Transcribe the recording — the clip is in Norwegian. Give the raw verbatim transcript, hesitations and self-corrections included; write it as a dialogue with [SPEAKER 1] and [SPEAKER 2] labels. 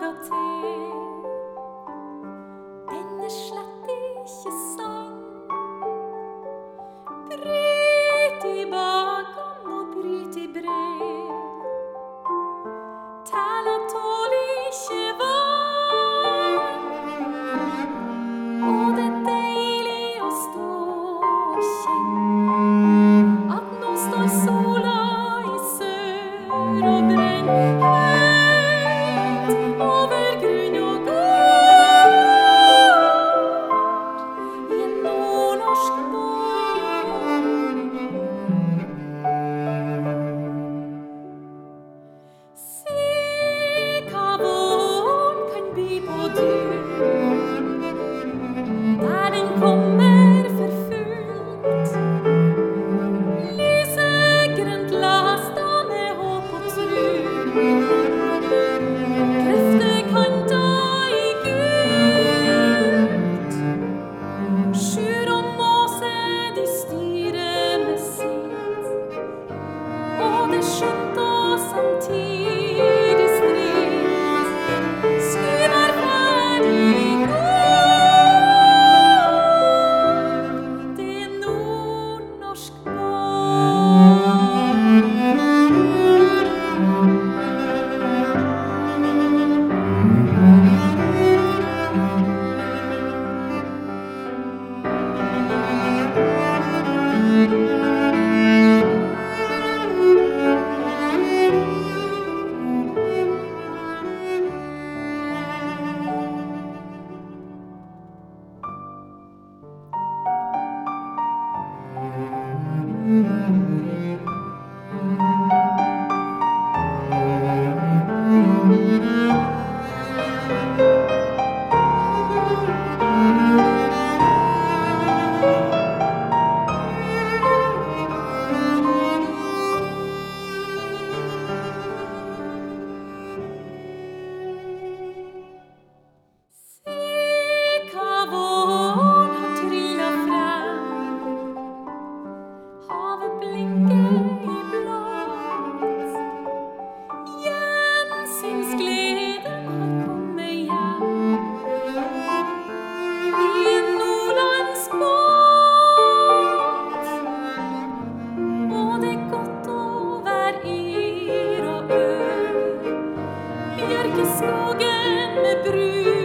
[SPEAKER 1] og te. Den er slett ikke sann. Bryt i bakan og bryt i brev. Tæla tål ikke vann. Og det er deilig å stå og kjenne at nå står sola i sør og brenner høyt over grunn og gård i en nordnorsk borg. Se hva våren kan by på du, der den kommer for fullt. Lysegrønt lastane håp og tru, grøftekanter i gult. Sjur og måse de styrer med sitt, og det er skjønt og samtidig stritt. Skulle være ferdig i går. Det er nordnorsk skogen med brun.